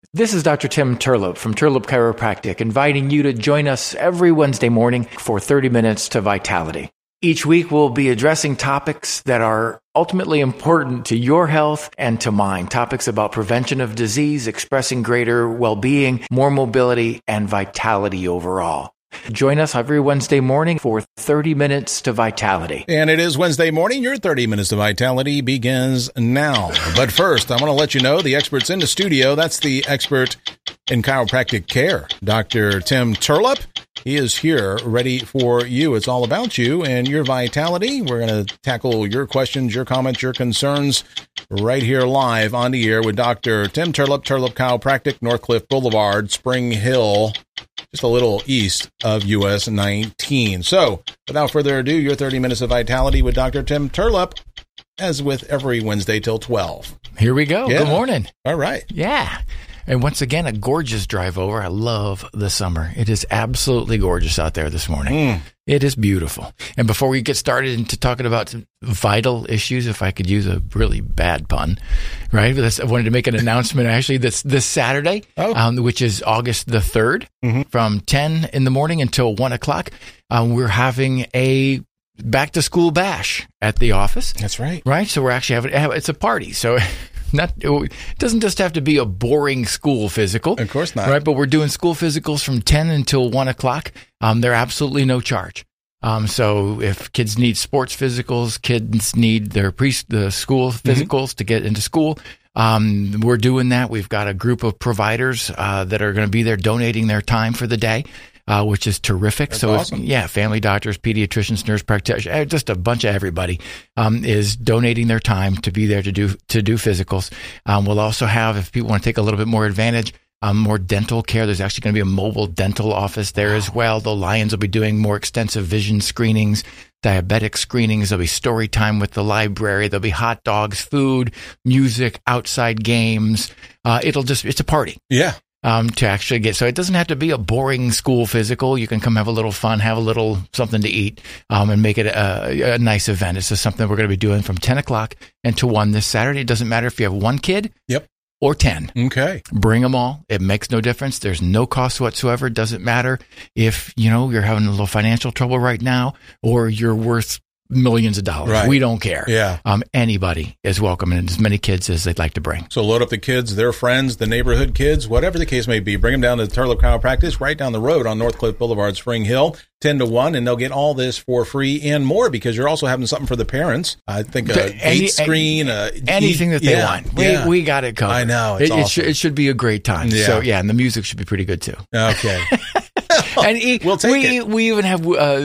This is Dr. Tim Turlop from Turlop Chiropractic, inviting you to join us every Wednesday morning for 30 minutes to vitality. Each week, we'll be addressing topics that are ultimately important to your health and to mine. Topics about prevention of disease, expressing greater well-being, more mobility, and vitality overall. Join us every Wednesday morning for 30 minutes to vitality. And it is Wednesday morning. Your 30 minutes to vitality begins now. But first, I want to let you know the expert's in the studio. That's the expert in chiropractic care, Dr. Tim Turlop. He is here ready for you. It's all about you and your vitality. We're going to tackle your questions, your comments, your concerns right here live on the air with Dr. Tim Turlop, Turlop Chiropractic, Northcliffe Boulevard, Spring Hill, just a little east of US 19. So, without further ado, your 30 minutes of vitality with Dr. Tim Turlop, as with every Wednesday till 12. Here we go. Yeah. Good morning. All right. Yeah. And once again, a gorgeous drive over. I love the summer. It is absolutely gorgeous out there this morning. It is beautiful. And before we get started into talking about vital issues, if I could use a really bad pun, right? I wanted to make an announcement actually this Saturday, which is August the 3rd, from 10 in the morning until 1 o'clock. We're having a back to school bash at the office. That's right. Right? So we're actually it's a party. So it doesn't just have to be a boring school physical. Of course not. Right, but we're doing school physicals from 10 until 1 o'clock. They're absolutely no charge. So if kids need sports physicals, kids need their the school physicals to get into school, we're doing that. We've got a group of providers that are going to be there donating their time for the day. Which is terrific. That's so, awesome. Family doctors, pediatricians, nurse practitioners, just a bunch of everybody is donating their time to be there to do physicals. We'll also have, if people want to take a little bit more advantage, more dental care. There's actually going to be a mobile dental office there as well. The Lions will be doing more extensive vision screenings, diabetic screenings. There'll be story time with the library. There'll be hot dogs, food, music, outside games. It's a party. Yeah. To actually get, so it doesn't have to be a boring school physical. You can come have a little fun, have a little something to eat, and make it a nice event. It's just something we're going to be doing from 10 o'clock until 1 this Saturday. It doesn't matter if you have one kid. Yep. Or 10. Okay. Bring them all. It makes no difference. There's no cost whatsoever. It doesn't matter if, you're having a little financial trouble right now or you're worth millions of dollars. Right. We don't care. Yeah. Anybody is welcome, and as many kids as they'd like to bring. So load up the kids, their friends, the neighborhood kids, whatever the case may be. Bring them down to Turlop Chiropractic, right down the road on Northcliffe Boulevard, Spring Hill, 10 to 1, and they'll get all this for free and more because you're also having something for the parents. I think a gate screen, anything that they want. We got it covered. I know. It awesome. should be a great time. Yeah. So, and the music should be pretty good too. Okay. And we'll take it. We even have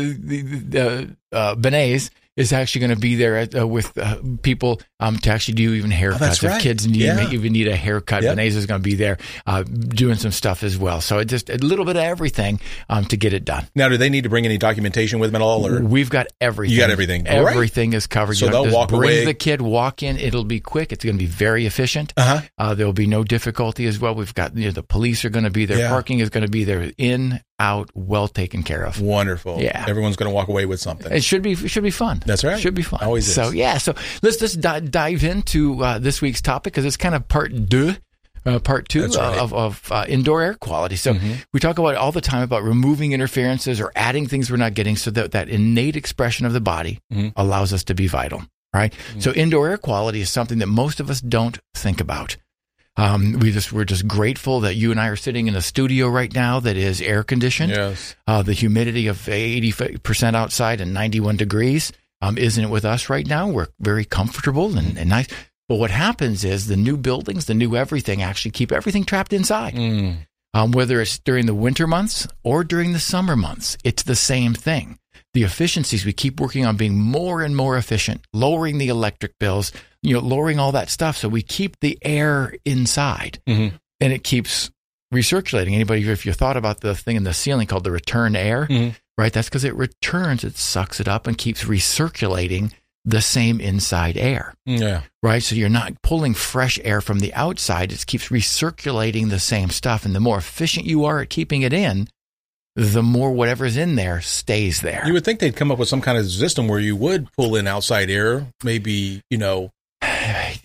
Benes is actually going to be there with people to actually do even haircuts. That's right. If kids even need a haircut, Yep. Benes is going to be there doing some stuff as well. So it just a little bit of everything to get it done. Now, do they need to bring any documentation with them at all? Or? We've got everything. You got everything. Everything is covered. So you they'll just walk bring away. the kid, walk in. It'll be quick. It's going to be very efficient. There will be no difficulty as well. We've got the police are going to be there. Yeah. Parking is going to be there. In, out, well taken care of. Wonderful. Yeah. Everyone's going to walk away with something. It should be fun. That's right. Should be fun. Always is. So let's dive into this week's topic because it's kind of part two right. of indoor air quality. So we talk about all the time about removing interferences or adding things we're not getting so that innate expression of the body allows us to be vital, right? So indoor air quality is something that most of us don't think about. We're just grateful that you and I are sitting in a studio right now that is air conditioned. Yes. The humidity of 80% outside and 91 degrees isn't with us right now. We're very comfortable and nice. But what happens is the new buildings, the new everything actually keep everything trapped inside. Whether it's during the winter months or during the summer months, it's the same thing. The efficiencies, we keep working on being more and more efficient, lowering the electric bills, lowering all that stuff. So we keep the air inside and it keeps recirculating. Anybody, if you thought about the thing in the ceiling called the return air, right? That's because it returns, it sucks it up and keeps recirculating the same inside air. Yeah. Right? So you're not pulling fresh air from the outside. It keeps recirculating the same stuff. And the more efficient you are at keeping it in, the more whatever's in there stays there. You would think they'd come up with some kind of system where you would pull in outside air, maybe,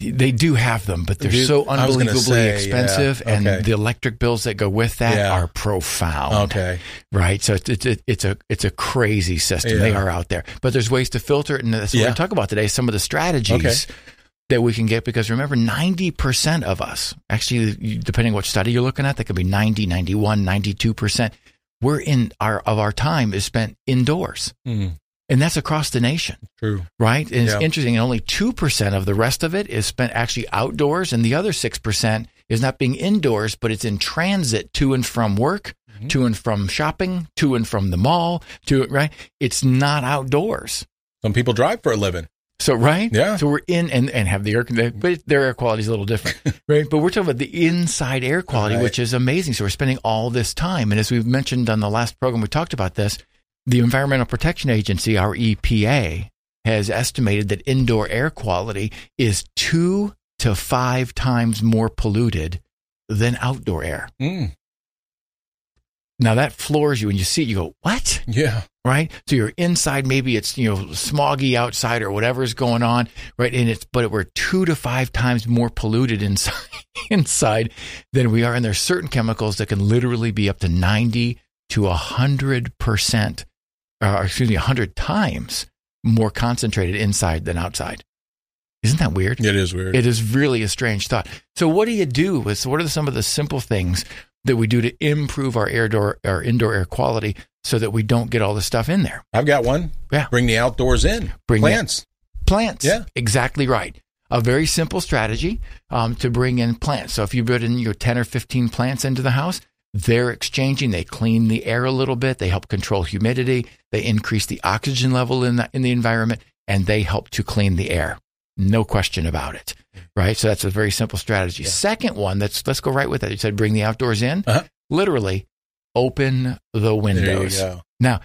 They do have them, but they're so unbelievably expensive, and the electric bills that go with that are profound. Okay, right. So it's a crazy system. They are out there, but there's ways to filter it, and that's what we're going to talk about today. Some of the strategies that we can get, because remember, 90% of us, actually, depending on what study you're looking at, that could be 90, 91, 92%. Of our time is spent indoors. Mm. And that's across the nation. True. Right? And it's interesting. And only 2% of the rest of it is spent actually outdoors. And the other 6% is not being indoors, but it's in transit to and from work, to and from shopping, to and from the mall, right? It's not outdoors. Some people drive for a living. So, right? Yeah. So we're in and have the air, but their air quality is a little different, right? But we're talking about the inside air quality, which is amazing. So we're spending all this time. And as we've mentioned on the last program, we talked about this. The Environmental Protection Agency, our EPA, has estimated that indoor air quality is 2 to 5 times more polluted than outdoor air. Mm. Now that floors you when you see it, you go, what? Yeah. Right? So you're inside, maybe it's, smoggy outside or whatever's going on, right? But we're 2 to 5 times more polluted inside than we are. And there's certain chemicals that can literally be up to 90 to 100%, 100 times more concentrated inside than outside. Isn't that weird? It is weird. It is really a strange thought. So what do you do what are some of the simple things that we do to improve our indoor air quality so that we don't get all the stuff in there? I've got one. Yeah. Bring the outdoors in. Plants. Plants. Yeah. Exactly right. A very simple strategy to bring in plants. So if you put in your 10 or 15 plants into the house, they're exchanging. They clean the air a little bit. They help control humidity. They increase the oxygen level in the environment, and they help to clean the air. No question about it. Right? So that's a very simple strategy. Yeah. Second one, let's go right with that. You said bring the outdoors in. Uh-huh. Literally, open the windows. There you go. Now,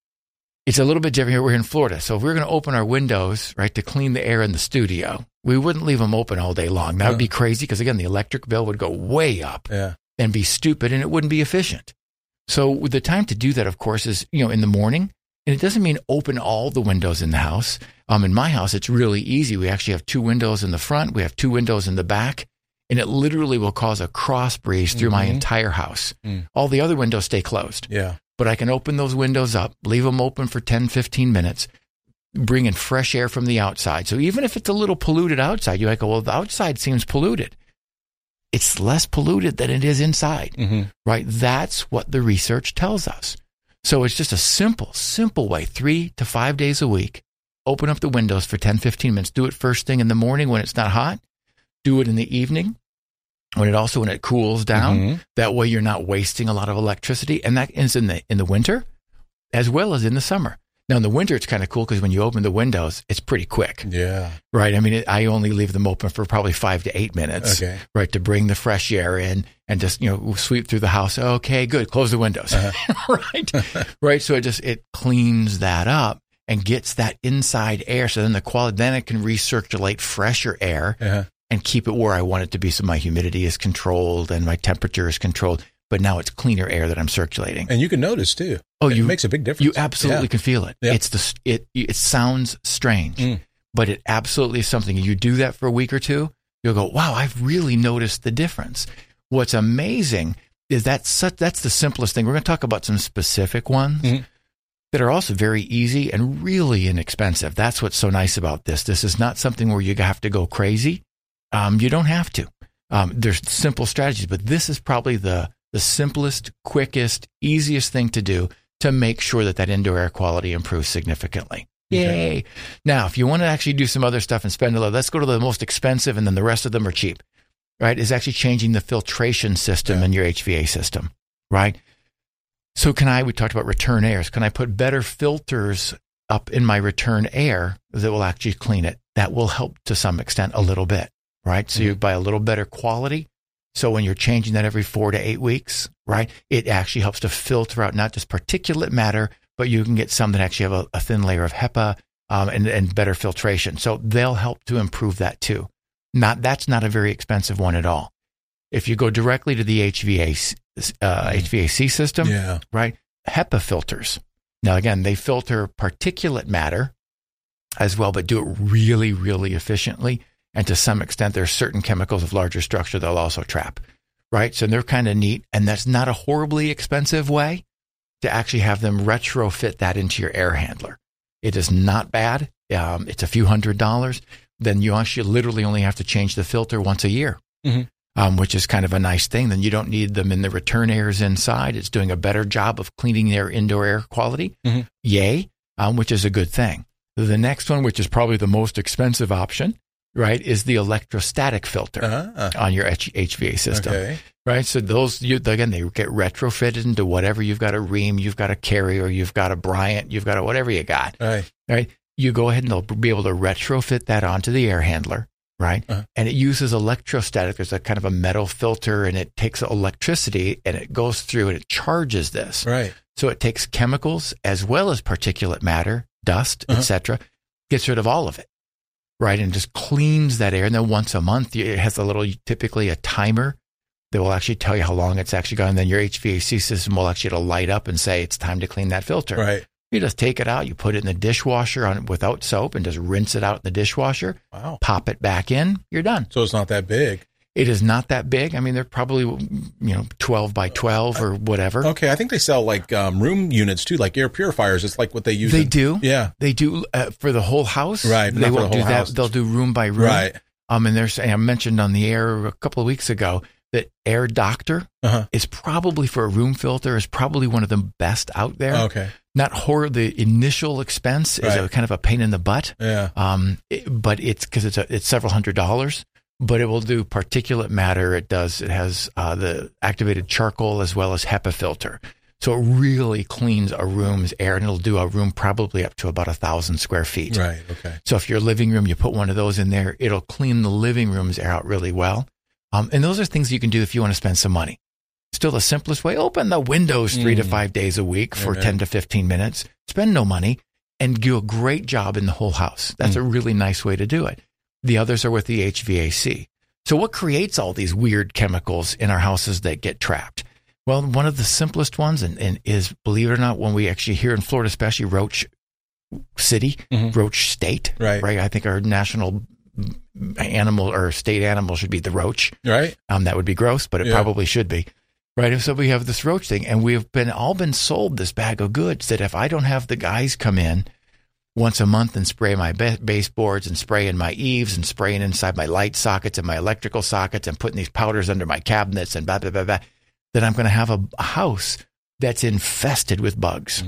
it's a little bit different here. We're in Florida. So if we're going to open our windows, right, to clean the air in the studio, we wouldn't leave them open all day long. That would be crazy because, again, the electric bill would go way up and be stupid, and it wouldn't be efficient. So the time to do that, of course, is, in the morning. And it doesn't mean open all the windows in the house. In my house, it's really easy. We actually have 2 windows in the front. We have 2 windows in the back. And it literally will cause a cross breeze through my entire house. Mm. All the other windows stay closed. Yeah. But I can open those windows up, leave them open for 10, 15 minutes, bring in fresh air from the outside. So even if it's a little polluted outside, you're like, the outside seems polluted. It's less polluted than it is inside, right? That's what the research tells us. So it's just a simple way, 3 to 5 days a week. Open up the windows for 10, 15 minutes. Do it first thing in the morning when it's not hot. Do it in the evening when it cools down. Mm-hmm. That way you're not wasting a lot of electricity. And that is in the winter as well as in the summer. Now, in the winter, it's kind of cool because when you open the windows, it's pretty quick. Yeah. Right? I mean, I only leave them open for probably 5 to 8 minutes, right, to bring the fresh air in and just, sweep through the house. Okay, good. Close the windows. Right? Right. So it cleans that up and gets that inside air. So then then it can recirculate fresher air and keep it where I want it to be. So my humidity is controlled and my temperature is controlled. But now it's cleaner air that I'm circulating. And you can notice too. It makes a big difference. You absolutely can feel it. Yeah. It sounds strange, but it absolutely is something. You do that for a week or two, you'll go, wow, I've really noticed the difference. What's amazing is that's the simplest thing. We're going to talk about some specific ones that are also very easy and really inexpensive. That's what's so nice about this. This is not something where you have to go crazy. You don't have to. There's simple strategies, but this is probably the simplest, quickest, easiest thing to do to make sure that indoor air quality improves significantly. Yay. Okay. Now, if you want to actually do some other stuff and spend a lot, let's go to the most expensive and then the rest of them are cheap, right? Is actually changing the filtration system in your HVAC system, right? So we talked about return airs. Can I put better filters up in my return air that will actually clean it? That will help to some extent a little bit, right? So you buy a little better quality. So when you're changing that every 4 to 8 weeks, right, it actually helps to filter out not just particulate matter, but you can get some that actually have a thin layer of HEPA and better filtration. So they'll help to improve that too. That's not a very expensive one at all. If you go directly to the HVAC system, right, HEPA filters. Now, again, they filter particulate matter as well, but do it really, really efficiently. And to some extent, there's certain chemicals of larger structure they'll also trap, right? So they're kind of neat. And that's not a horribly expensive way to actually have them retrofit that into your air handler. It is not bad. It's a few $100s. Then you actually literally only have to change the filter once a year, which is kind of a nice thing. Then you don't need them in the return airs inside. It's doing a better job of cleaning their indoor air quality. Yay, which is a good thing. The next one, which is probably the most expensive option, right, is the electrostatic filter on your HVAC system. Okay. Right, so those, again, they get retrofitted into whatever you've got a Rheem, you've got a Carrier, you've got a Bryant, you've got a whatever you got. Right, you go ahead and they'll be able to retrofit that onto the air handler, right? And it uses electrostatic. There's a kind of a metal filter, and it takes electricity and it goes through and it charges this. Right. So it takes chemicals as well as particulate matter, dust, etc., gets rid of all of it. Right, and just cleans that air. And then once a month, it has typically a timer that will actually tell you how long it's actually gone. And then your HVAC system will actually light up and say it's time to clean that filter. Right. You just take it out, you put it in the dishwasher without soap and just rinse it out in the dishwasher. Wow. Pop it back in, you're done. So it's not that big. It is not that big. I mean, they're probably 12 by 12 or whatever. Okay, I think they sell like room units too, like air purifiers. It's like what they use. They do. Yeah, they do for the whole house. Right. They won't do that. They'll do room by room. Right. And I mentioned on the air a couple of weeks ago that Air Doctor is probably, for a room filter, is probably one of the best out there. Okay. Not the initial expense is a kind of a pain in the butt. Yeah. But it's because it's several $100s. But it will do particulate matter. It has the activated charcoal as well as HEPA filter. So it really cleans a room's air, and it'll do a room probably up to about 1,000 square feet. Right. Okay. So if your living room, you put one of those in there, it'll clean the living room's air out really well. And those are things you can do if you want to spend some money. Still the simplest way, open the windows 3 to 5 days a week for 10 to 15 minutes, spend no money, and do a great job in the whole house. That's a really nice way to do it. The others are with the HVAC. So what creates all these weird chemicals in our houses that get trapped? Well, one of the simplest ones and is, believe it or not, when we actually here in Florida, especially Roach City, Roach State, right? I think our national animal or state animal should be the roach. Right. That would be gross, but it probably should be. Right. So we have this roach thing, and we've all been sold this bag of goods that if I don't have the guys come in once a month and spray my baseboards and spray in my eaves and spraying inside my light sockets and my electrical sockets and putting these powders under my cabinets and blah, blah, blah, blah, that I'm going to have a house that's infested with bugs.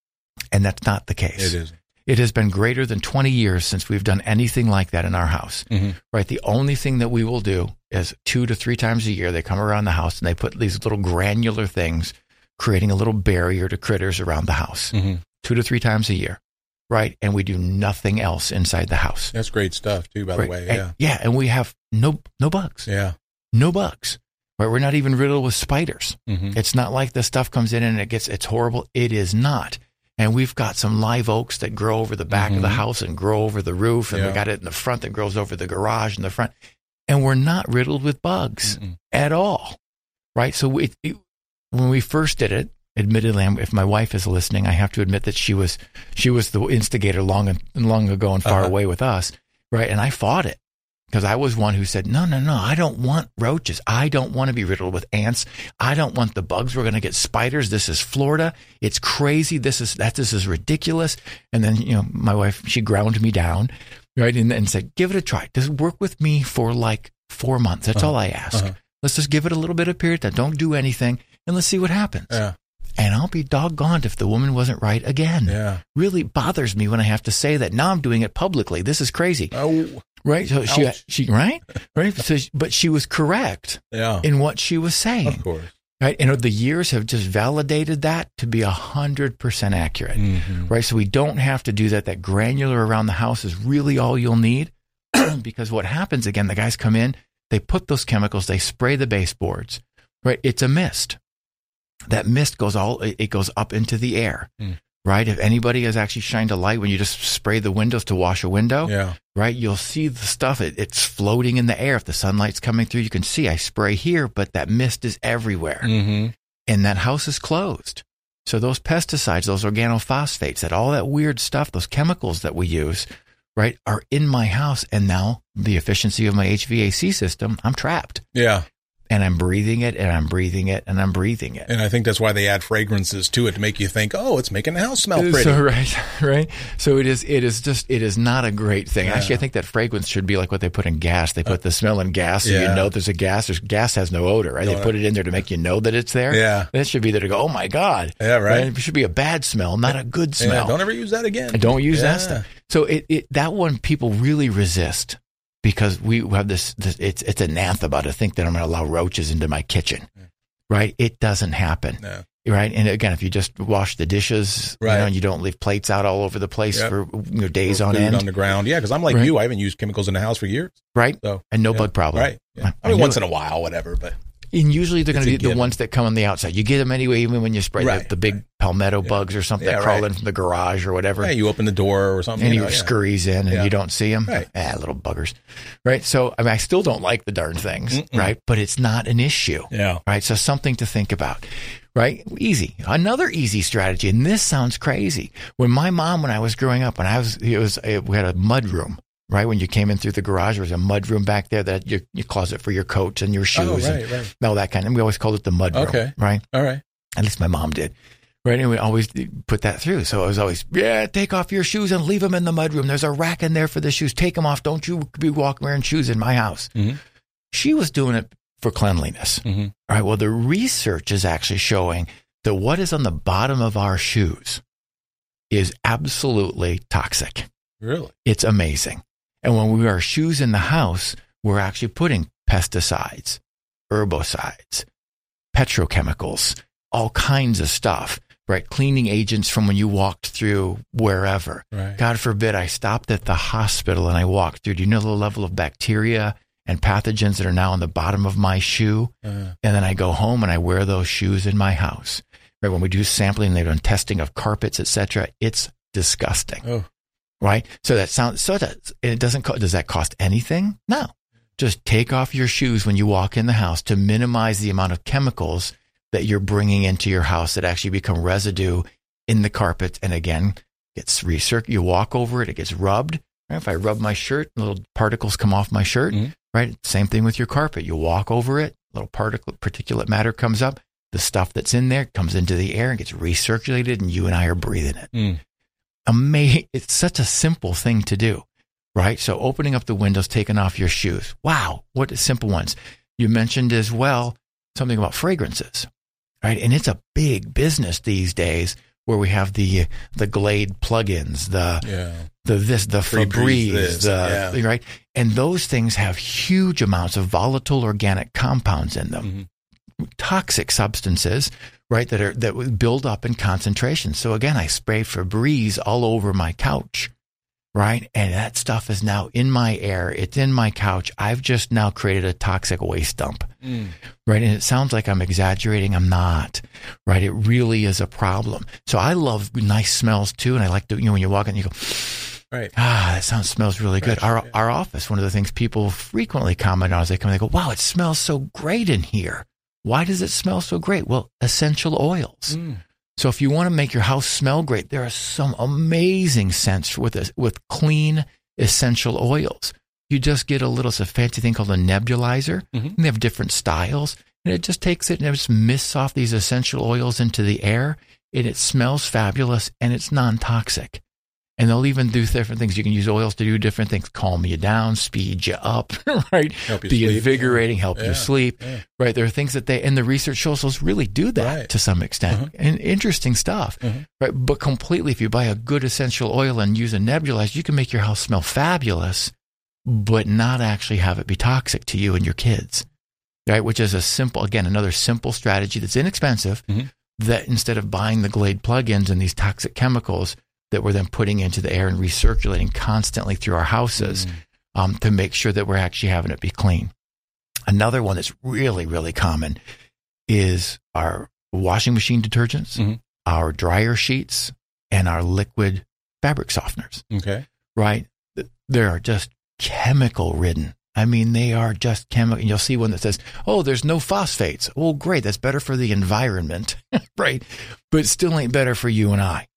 And that's not the case. It isn't. It has been greater than 20 years since we've done anything like that in our house. Right. The only thing that we will do is 2 to 3 times a year, they come around the house and they put these little granular things, creating a little barrier to critters around the house. 2 to 3 times a year. Right. And we do nothing else inside the house. That's great stuff too, by the way. Yeah. And we have no bugs. Yeah. No bugs. Right. We're not even riddled with spiders. It's not like the stuff comes in and it's horrible. It is not. And we've got some live oaks that grow over the back of the house and grow over the roof. And we got it in the front that grows over the garage in the front. And we're not riddled with bugs at all. Right. So when we first did it, admittedly, if my wife is listening, I have to admit that she was the instigator long ago and far away with us. Right. And I fought it. Because I was one who said, no, I don't want roaches. I don't want to be riddled with ants. I don't want the bugs. We're going to get spiders. This is Florida. It's crazy. This is ridiculous. And then, my wife, she ground me down, right, and said, give it a try. Just work with me for like 4 months. That's all I ask. Let's just give it a little bit of period time. Don't do anything, and let's see what happens. Yeah. And I'll be doggoned if the woman wasn't right again. Yeah. Really bothers me when I have to say that. Now I'm doing it publicly. This is crazy. Oh. Right. So she right. So, but she was correct in what she was saying. Of course. Right. And the years have just validated that to be 100% accurate. Right. So we don't have to do that. That granular around the house is really all you'll need. Because what happens, again, the guys come in, they put those chemicals, they spray the baseboards. Right. It's a mist. That mist goes up into the air. Right? If anybody has actually shined a light when you just spray the windows to wash a window, right? You'll see the stuff. It's floating in the air. If the sunlight's coming through, you can see I spray here, but that mist is everywhere. And that house is closed. So those pesticides, those organophosphates, all that weird stuff, those chemicals that we use, right, are in my house. And now the efficiency of my HVAC system, I'm trapped. Yeah. And I'm breathing it, and I'm breathing it, and I'm breathing it. And I think that's why they add fragrances to it to make you think, oh, it's making the house smell pretty. So, right. So it is not a great thing. Yeah. Actually, I think that fragrance should be like what they put in gas. They put the smell in gas, so you know there's a gas. Gas has no odor, right? They put it in there to make you know that it's there. Yeah. That should be there to go, oh my God. Yeah, right. It should be a bad smell, not a good smell. Yeah, don't ever use that again. Don't use that stuff. So that one people really resist. Because we have this it's anathema to think that I'm going to allow roaches into my kitchen, right? It doesn't happen, right? And again, if you just wash the dishes, right, and you don't leave plates out all over the place for days on food end, on the ground, because I'm like you, I haven't used chemicals in the house for years, right? So, and no bug problem, right? Yeah. I mean, once in a while, whatever, but. And usually they're going to be the ones that come on the outside. You get them anyway, even when you spray the big palmetto bugs or something that crawl in from the garage or whatever. Yeah, you open the door or something. And he scurries in and you don't see them. Right. Little buggers. Right. So, I mean, I still don't like the darn things, right? But it's not an issue. Yeah. Right. So something to think about. Right. Easy. Another easy strategy. And this sounds crazy. When my mom, when I was growing up, we had a mud room. Right, when you came in through the garage, there was a mud room back there, that your closet for your coats and your shoes, and all that kind of. And we always called it the mud room. Okay, right, all right. At least my mom did. Right, and we always put that through. So it was always, take off your shoes and leave them in the mud room. There's a rack in there for the shoes. Take them off. Don't you be walking wearing shoes in my house. Mm-hmm. She was doing it for cleanliness. Mm-hmm. All right. Well, the research is actually showing that what is on the bottom of our shoes is absolutely toxic. Really, it's amazing. And when we wear shoes in the house, we're actually putting pesticides, herbicides, petrochemicals, all kinds of stuff, right? Cleaning agents from when you walked through wherever. Right. God forbid I stopped at the hospital and I walked through. Do you know the level of bacteria and pathogens that are now on the bottom of my shoe? And then I go home and I wear those shoes in my house. Right? When we do sampling, they've done testing of carpets, etc. It's disgusting. Oh. Right. So that sounds, it doesn't, does that cost anything? No. Just take off your shoes when you walk in the house to minimize the amount of chemicals that you're bringing into your house that actually become residue in the carpet. And again, gets recirculated. You walk over it, it gets rubbed. Right? If I rub my shirt, little particles come off my shirt, right? Same thing with your carpet. You walk over it, little particulate matter comes up. The stuff that's in there comes into the air and gets recirculated, and you and I are breathing it. It's such a simple thing to do, right? So opening up the windows, taking off your shoes. Wow, what simple ones. You mentioned as well something about fragrances, right? And it's a big business these days where we have the Glade plugins, the Febreze, right? And those things have huge amounts of volatile organic compounds in them. Toxic substances, right, that build up in concentration. So again, I spray Febreze all over my couch, right? And that stuff is now in my air. It's in my couch. I've just now created a toxic waste dump, right? And it sounds like I'm exaggerating. I'm not, right? It really is a problem. So I love nice smells too. And I like to, when you walk in, you go, right. That smells really good. Our office, one of the things people frequently comment on is they come and they go, wow, it smells so great in here. Why does it smell so great? Well, essential oils. So if you want to make your house smell great, there are some amazing scents with clean essential oils. You just get it's a fancy thing called a nebulizer. And they have different styles. And it just takes it and it just mists off these essential oils into the air. And it smells fabulous and it's non-toxic. And they'll even do different things. You can use oils to do different things, calm you down, speed you up, right? Help you Be sleep. invigorating, help you sleep, right? There are things that and the research shows those really do that to some extent. And interesting stuff, right? But completely, if you buy a good essential oil and use a nebulizer, you can make your house smell fabulous, but not actually have it be toxic to you and your kids, right? Which is another simple strategy that's inexpensive, that instead of buying the Glade plugins and these toxic chemicals, that we're then putting into the air and recirculating constantly through our houses to make sure that we're actually having it be clean. Another one that's really, really common is our washing machine detergents, our dryer sheets, and our liquid fabric softeners. Okay. Right? They are just chemical ridden. I mean, they are just chemical. And you'll see one that says, oh, there's no phosphates. Well, great. That's better for the environment, right? But it still ain't better for you and I.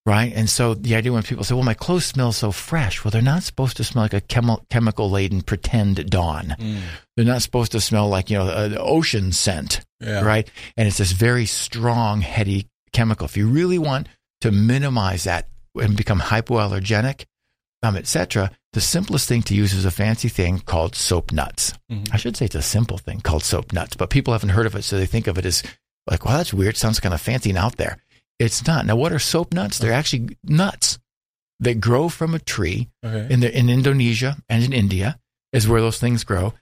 right? And so the idea when people say, well, my clothes smell so fresh. Well, they're not supposed to smell like a chemical-laden pretend Dawn. They're not supposed to smell like, an ocean scent, right? And it's this very strong, heady chemical. If you really want to minimize that and become hypoallergenic, etc., the simplest thing to use is a fancy thing called soap nuts. I should say it's a simple thing called soap nuts, but people haven't heard of it, so they think of it as like, well, that's weird. Sounds kind of fancy and out there. It's not. Now, what are soap nuts? They're actually nuts that grow from a tree in Indonesia and in India is where those things grow.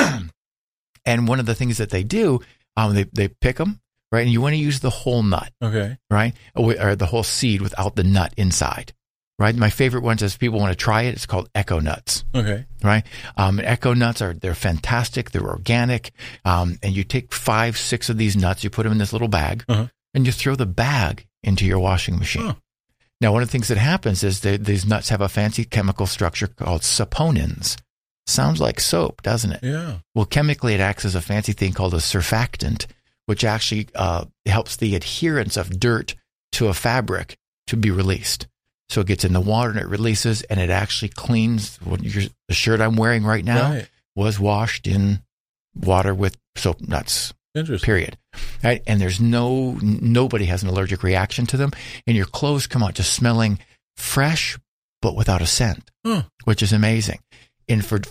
And one of the things that they do, they pick them, right? And you want to use the whole nut, right? Or the whole seed without the nut inside, right? My favorite ones is people want to try it. It's called Echo Nuts, right? Echo Nuts they're fantastic. They're organic. And you take 5, 6 of these nuts, you put them in this little bag, and you throw the bag into your washing machine. Now, one of the things that happens is these nuts have a fancy chemical structure called saponins. Sounds like soap, doesn't it? Yeah. Well, chemically, it acts as a fancy thing called a surfactant, which actually helps the adherence of dirt to a fabric to be released. So it gets in the water and it releases, and it actually cleans. The shirt I'm wearing right now was washed in water with soap nuts. Interesting. Period. Right? And there's nobody has an allergic reaction to them, and your clothes come out just smelling fresh, but without a scent, which is amazing. And for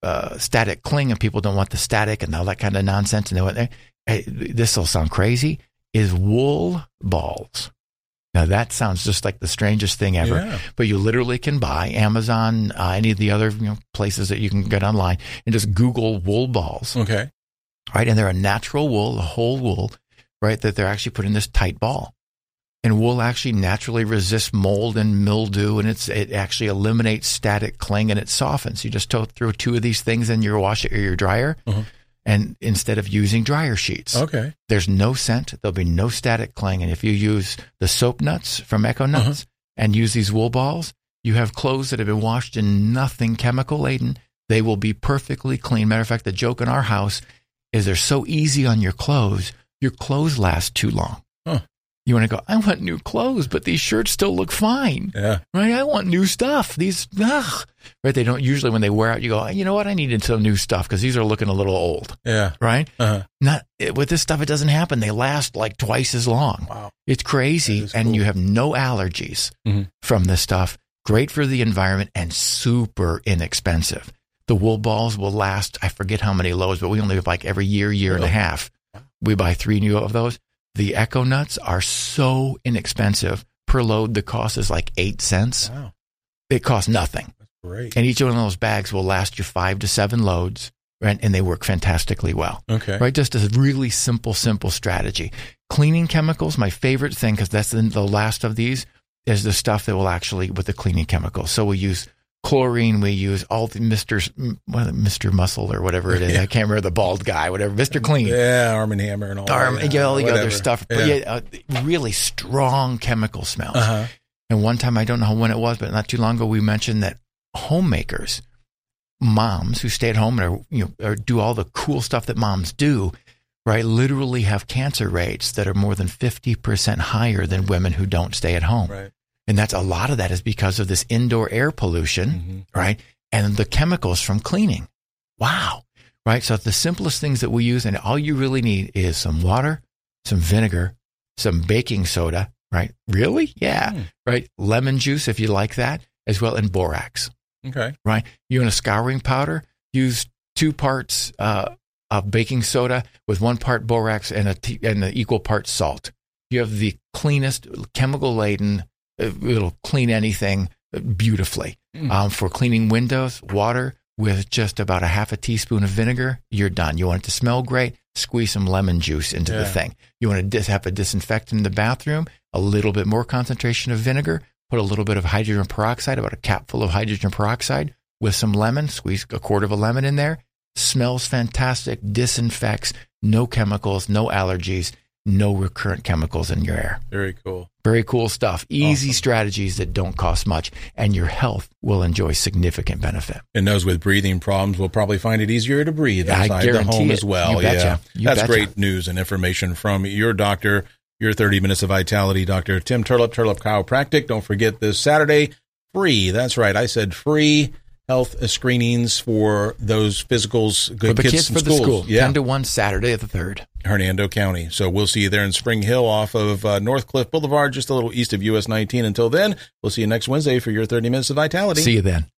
static cling, and people don't want the static and all that kind of nonsense, and they want this will sound crazy, is wool balls. Now that sounds just like the strangest thing ever, but you literally can buy Amazon, any of the other places that you can get online, and just Google wool balls. Right, and they're a natural wool, a whole wool, right, that they're actually put in this tight ball. And wool actually naturally resists mold and mildew, and it actually eliminates static cling, and it softens. You just throw 2 of these things in your washer or your dryer, and instead of using dryer sheets. There's no scent. There'll be no static cling. And if you use the soap nuts from Echo Nuts and use these wool balls, you have clothes that have been washed in nothing chemical-laden. They will be perfectly clean. Matter of fact, the joke in our house is they're so easy on your clothes last too long. You want to go, I want new clothes, but these shirts still look fine. Right? I want new stuff. These, right? They don't usually, when they wear out, you go, you know what? I needed some new stuff because these are looking a little old. Right? Not with this stuff. It doesn't happen. They last like twice as long. Wow. It's crazy. And cool. You have no allergies from this stuff. Great for the environment and super inexpensive. The wool balls will last, I forget how many loads, but we only have like every year and a half. We buy 3 new of those. The Echo Nuts are so inexpensive. Per load, the cost is like 8 cents. Wow. It costs nothing. That's great. And each one of those bags will last you 5 to 7 loads, right? And they work fantastically well. Right? Just a really simple strategy. Cleaning chemicals, my favorite thing, because that's the last of these, is the stuff that will actually, with the cleaning chemicals. So we use chlorine, we use all the Mr. Muscle or whatever it is. I can't remember the bald guy, whatever. Mr. Clean. Yeah, Arm & Hammer and all that. All the other stuff. But really strong chemical smells. And one time, I don't know when it was, but not too long ago, we mentioned that homemakers, moms who stay at home and or do all the cool stuff that moms do, right, literally have cancer rates that are more than 50% higher than women who don't stay at home. Right. And a lot of that is because of this indoor air pollution, right? And the chemicals from cleaning. Wow. Right? So the simplest things that we use, and all you really need is some water, some vinegar, some baking soda, right? Really? Yeah. Right? Lemon juice, if you like that, as well, and borax. Right? You want a scouring powder? Use 2 parts of baking soda with 1 part borax and an equal part salt. You have the cleanest, chemical-laden. It'll clean anything beautifully. For cleaning windows, water with just about a half a teaspoon of vinegar, you're done. You want it to smell great, squeeze some lemon juice into the thing. You want to have a disinfectant in the bathroom, a little bit more concentration of vinegar, put a little bit of hydrogen peroxide, about a capful of hydrogen peroxide with some lemon, squeeze a quarter of a lemon in there. Smells fantastic, disinfects, no chemicals, no allergies, no recurrent chemicals in your air. Very cool. Very cool stuff. Easy strategies that don't cost much, and your health will enjoy significant benefit. And those with breathing problems will probably find it easier to breathe outside the home as well. You betcha. That's great news and information from your doctor, Your 30 Minutes of Vitality, Dr. Tim Turlop, Turlop Chiropractic. Don't forget this Saturday, free. That's right. I said free health screenings for those physicals. Good for the kids in for the school. Yeah. 10 to 1 Saturday the 3rd. Hernando County. So we'll see you there in Spring Hill off of Northcliff Boulevard, just a little east of US 19. Until then, we'll see you next Wednesday for your 30 Minutes of Vitality. See you then.